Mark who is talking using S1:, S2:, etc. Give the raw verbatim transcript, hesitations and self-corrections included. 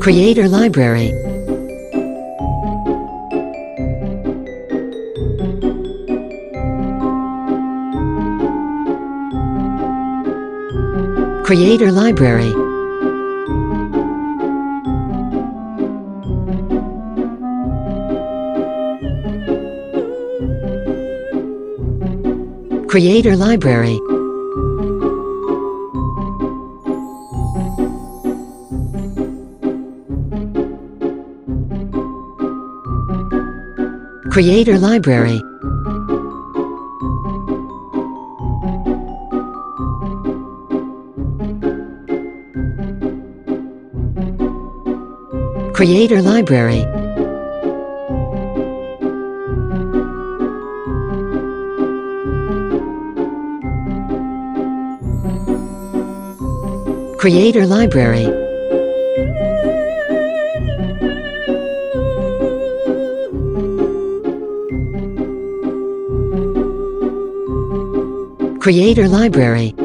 S1: Creator Library. Creator Library. Creator Library. Creator Library. Creator Library. Creator Library. Creator Library.